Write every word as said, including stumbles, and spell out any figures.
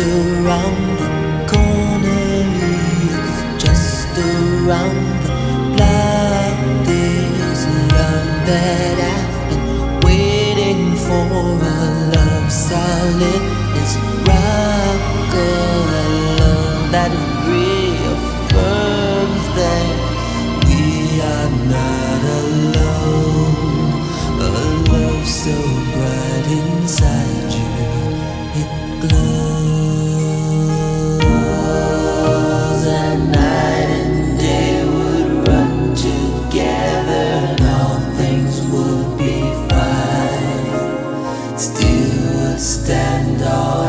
around the corner, it's just around the block. This love that I've been waiting for, a love solid as rock, a love that reaffirms that we are not alone, a love so bright inside you it glows, and night and day would run together and all things would be fine. Still would stand all